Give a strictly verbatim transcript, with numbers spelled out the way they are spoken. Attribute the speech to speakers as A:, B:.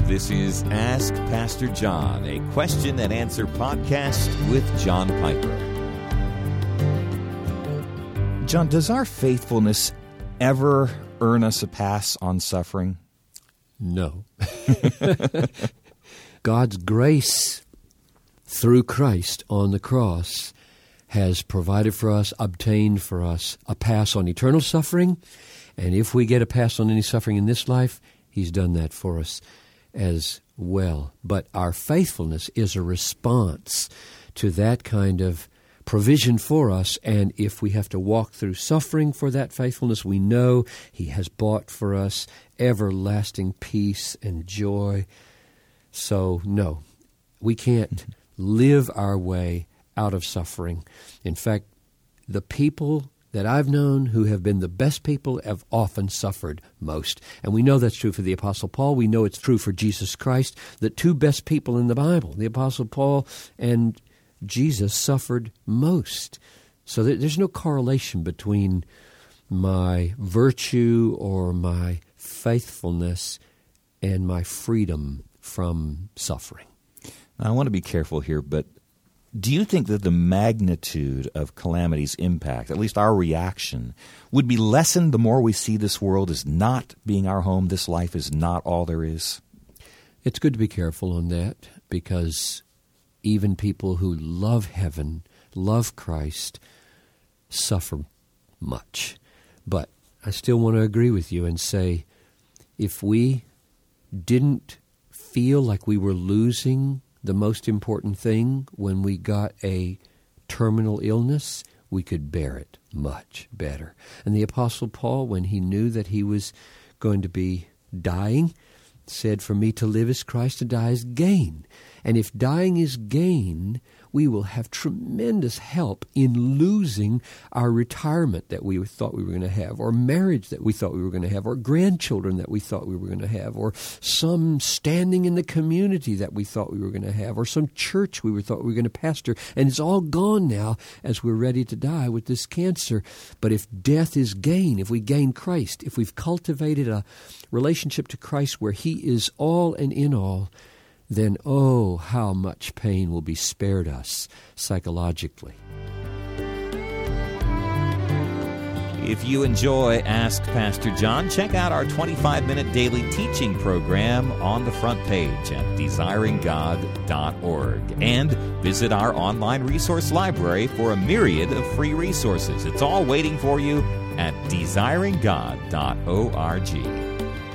A: This is Ask Pastor John, a question and answer podcast with John Piper.
B: John, does our faithfulness ever earn us a pass on suffering?
C: No. God's grace through Christ on the cross has provided for us, obtained for us a pass on eternal suffering. And if we get a pass on any suffering in this life, He's done that for us as well. But our faithfulness is a response to that kind of provision for us, and if we have to walk through suffering for that faithfulness, we know He has bought for us everlasting peace and joy. So, no, we can't live our way out of suffering. In fact, the people that I've known who have been the best people have often suffered most. And we know that's true for the Apostle Paul. We know it's true for Jesus Christ. The two best people in the Bible, the Apostle Paul and Jesus, suffered most. So there's no correlation between my virtue or my faithfulness and my freedom from suffering.
B: Now, I want to be careful here, but do you think that the magnitude of calamity's impact, at least our reaction, would be lessened the more we see this world as not being our home, this life is not all there is?
C: It's good to be careful on that, because even people who love heaven, love Christ, suffer much. But I still want to agree with you and say, if we didn't feel like we were losing the most important thing when we got a terminal illness, we could bear it much better. And the Apostle Paul, when he knew that he was going to be dying, said, "For me to live is Christ, to die is gain." And if dying is gain, we will have tremendous help in losing our retirement that we thought we were going to have, or marriage that we thought we were going to have, or grandchildren that we thought we were going to have, or some standing in the community that we thought we were going to have, or some church we were thought we were going to pastor. And it's all gone now as we're ready to die with this cancer. But if death is gain, if we gain Christ, if we've cultivated a relationship to Christ where He is all and in all, then, oh, how much pain will be spared us psychologically.
A: If you enjoy Ask Pastor John, check out our twenty-five minute daily teaching program on the front page at desiring god dot org. And visit our online resource library for a myriad of free resources. It's all waiting for you at desiring god dot org.